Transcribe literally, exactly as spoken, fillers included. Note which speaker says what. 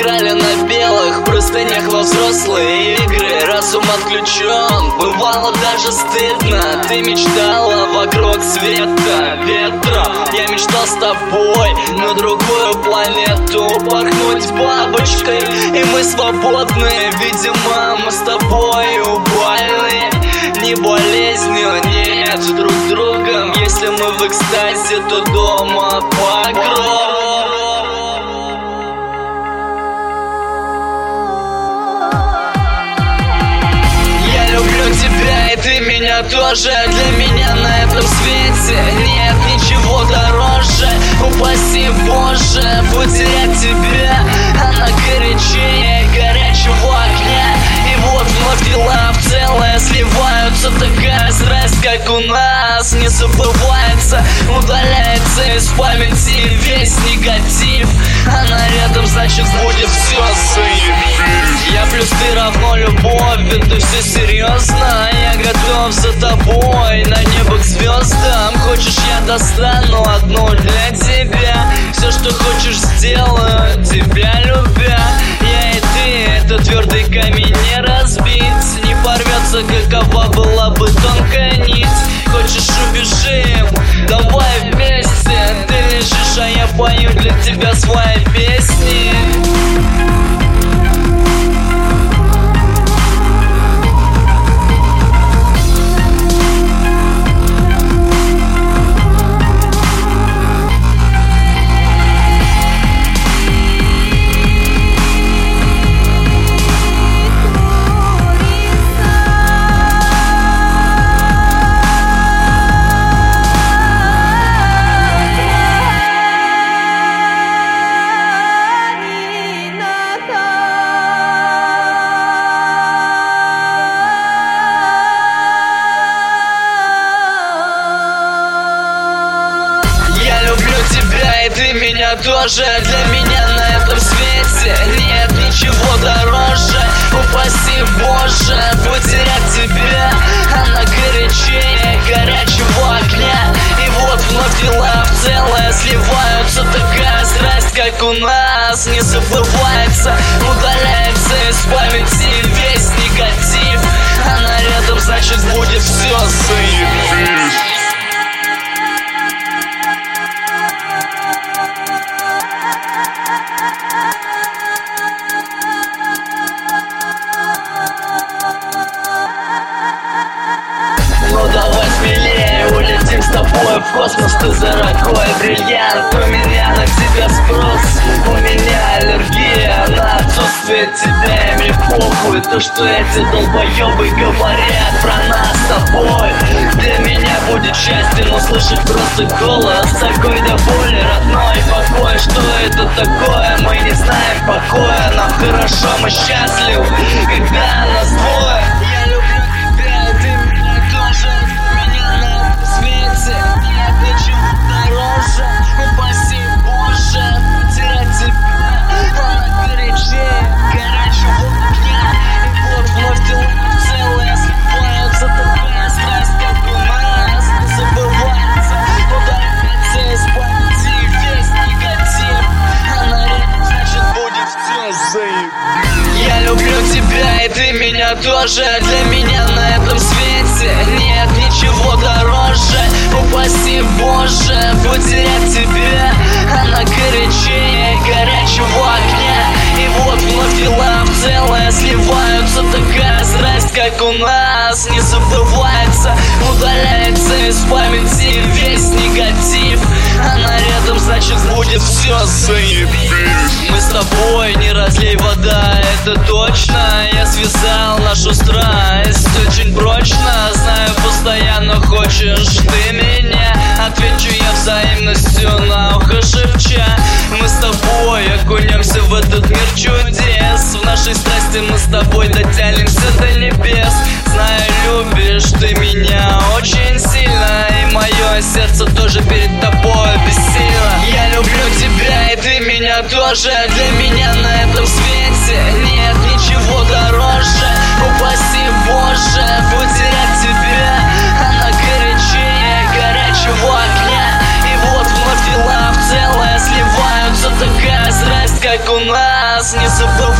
Speaker 1: играли на белых простынях во взрослые игры. Разум отключен, бывало даже стыдно. Ты мечтала вокруг света, ветра. Я мечтал с тобой на другую планету порхнуть бабочкой, и мы свободны. Видимо, мы с тобой убойны. Ни болезнью, нет, друг с другом. Если мы в экстазе, то дома погром. Я люблю тебя, и ты меня тоже. Для меня на этом свете нет ничего дороже. Упаси Боже, потерять тебя, она горячее горячего огня. И вот вновь дела в целое сливаются. Такая страсть, как у нас, не забывается. Удаляется из памяти весь негатив. Она рядом, значит будет все заебись. Я плюс ты равно любовь, это все серьезно. Я готов за тобой на небо к звездам. Хочешь, я достану одну для тебя. Все, что хочешь, сделаю, тебя любя. Я и ты, это твердый камень не разбить. Не порвется, какова была бы тонкая нить. Хочешь, убежим, давай вместе. Ты лежишь, а я пою для тебя свои песни. И ты меня тоже. Для меня на этом свете нет ничего дороже. Упаси Боже, потерять тебя, она горячее горячего огня. И вот вновь дела в целое сливаются. Такая страсть, как у нас, не забывается. Удаляется из памяти весь негатив. Она рядом, значит будет все заебись. Ну давай смелее, улетим с тобой в космос. Ты дорогой бриллиант, у меня на тебя спрос. У меня аллергия на отсутствие тебя. И мне похуй то, что эти долбоебы говорят про нас с тобой. Для меня будет счастьем услышать просто голос такой до боли родной. Покой, что это такое? Мы не знаем покоя. Нам хорошо, мы счастливы, когда нас двое. Я люблю тебя, и ты меня тоже. Для меня на этом свете нет ничего дороже. Упаси Боже, потерять тебя, она горячее горячего огня. И вот вновь дела в целое сливаются. Такая страсть, как у нас, не забывается. Удаляется из памяти весь негатив. Она рядом, значит будет все заебись. Мы с тобой, не разлей вода, это точно. Я связал нашу страсть очень прочно. Знаю, постоянно хочешь ты меня. Отвечу я взаимностью на ухо шепча. Мы с тобой окунемся в этот мир чудес. В нашей страсти мы с тобой дотянемся до небес. Знаю, любишь ты меня очень сильно, и мое сердце тоже перед тобой бессильно. Я люблю тебя, и ты меня тоже. Для меня на этом свете нет ничего дороже. Упаси Боже, потерять тебя, она горячее горячего огня. И вот вновь дела в целое сливаются. Такая страсть, как у нас, нас не забывай.